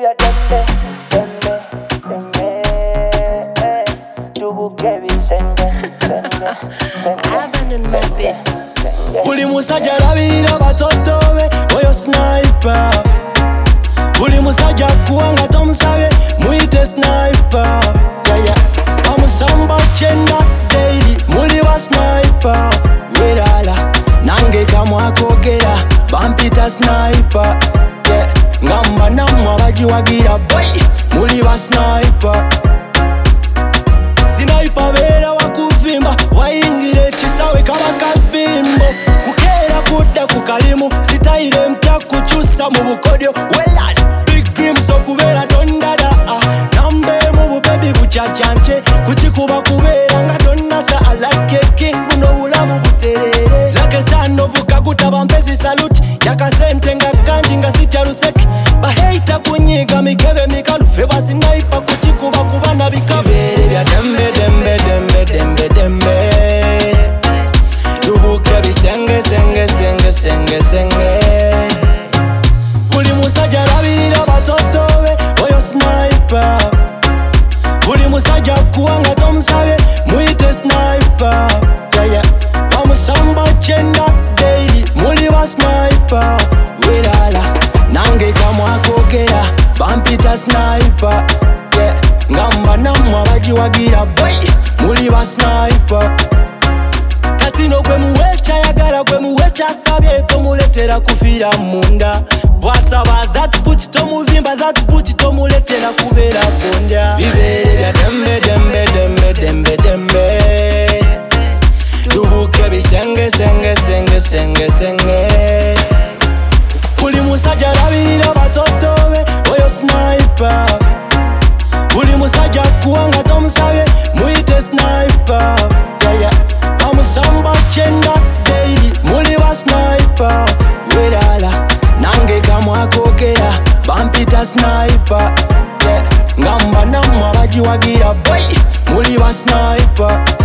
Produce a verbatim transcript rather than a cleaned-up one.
bya dembe, dembe, dembe. Tubuke bisenge, senge, senge. Buli musajja alabirira batoto be oyo sniper. Buli musajja akuwanga tomusabye muyite sniper. Yeah, yeah. Bamusamba kyenda daily muli ba sniper. Werala nange kamwakogera bampita sniper. Yeah. Ngamba nammwe abagiwagira boy muli ba sniper. Sniper beera wakuvimba wayingira ekisawe kaba kavimbo. Kukeera kudda ku kalimu sitayire mpya kukyusa mu bukodyo. Welal big dreams okubeera tondada nambeemu bubebi bucacance kukikuba kubeera nga tonnasa alakeke buno bulamu buterere. Lagesanovuga gutaba mpezi saluti yakasente nga kanji nga sitya luseke. Baheita kunyiga mikebe mikalu fe basiniper kukikuba kubana bikabere bya dembe dembe dembe dembe dembe. Tubuke bisenge senge senge senge senge. Buli musajja alabirira batoto be oyo sniper. Buli musajja akuwanga tomusabye muyite sniper. Yeah, yeah. Bamusamba kyenda daily muli ba sniper. Werala nange kamwakogera bampita sniper. Yeah. Ngamba nammwe abagiwagira boy muli ba sniper. Katino gwe muwecha yagala gwe muwecha asabye tomuletera kufiira munda. Bwasaba that put tomuvimba that put tomuletera kubeera kondya. Bibere bya dembe dembe dembe dembe dembe. Tubuke bisenge senge senge senge senge. Buli musajja alabirira batoto be oyo sniper. Buli musajja akuwanga tomusabye muyite sniper. Yeah, yeah. Bamusamba kyenda daily muli ba sniper. Werala nange kamwakogera bampita sniper. Yeah. Ngamba nammwe abagiwagira boy muli ba sniper.